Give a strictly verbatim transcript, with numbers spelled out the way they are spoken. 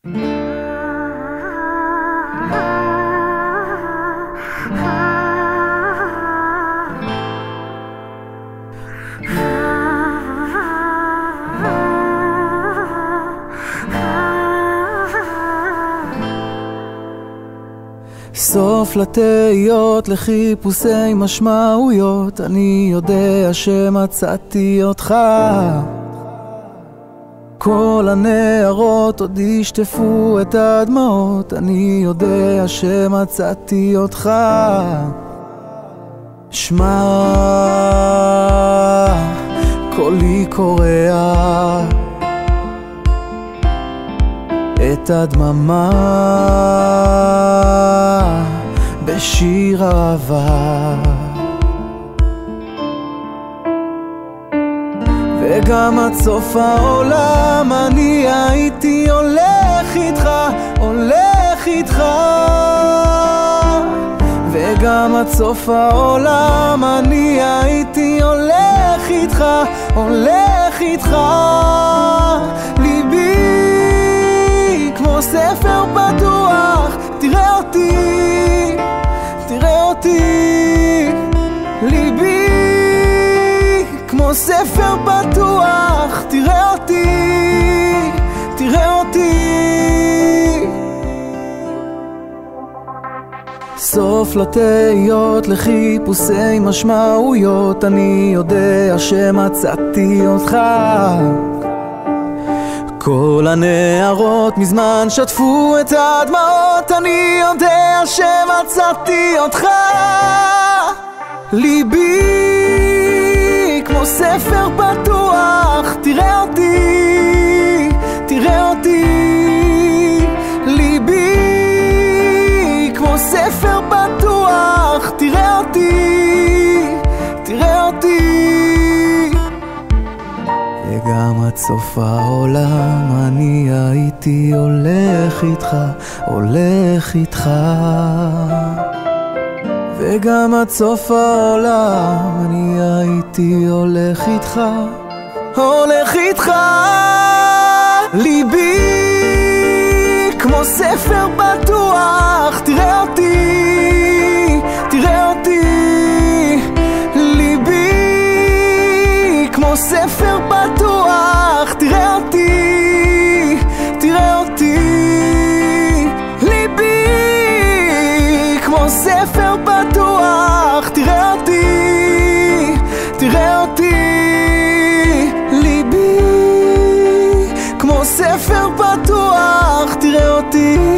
סוף לתהיות, לחיפושי משמעויות, אני יודע שמצאתי אותך. כל הנערות עוד ישטפו את הדמעות, אני יודע שמצאתי אותך. שמע, קולי קורע את הדממה בשיר אהבה, וגם עד סוף העולם אני הייתי הולך איתך, הולך איתך. וגם עד סוף העולם אני הייתי הולך איתך, הולך איתך. ליבי כמו ספר פתוח, תראה אותי, תראה אותי. ליבי כמו ספר פתוח, תראה אותי, תראה אותי. סוף לתהיות, לחיפושי משמעויות, אני יודע שמצאתי אותך. כל הנערות מזמן שטפו את הדמעות, אני יודע שמצאתי אותך. ליבי כמו ספר פתוח, תראה אותי, תראה אותי. ליבי כמו ספר פתוח, תראה אותי, תראה אותי. וגם עד סוף העולם אני הייתי הולך איתך, הולך איתך. וגם עד סוף העולם אני הייתי הולך איתך, הולך איתך. ליבי כמו ספר פתוח, תראה אותי, תראה אותי. ליבי כמו ספר פתוח, תראה אותי, תראה אותי. ליבי כמו ספר פתוח, תראה אותי, תראה אותי. ליבי כמו ספר פתוח, תראה אותי.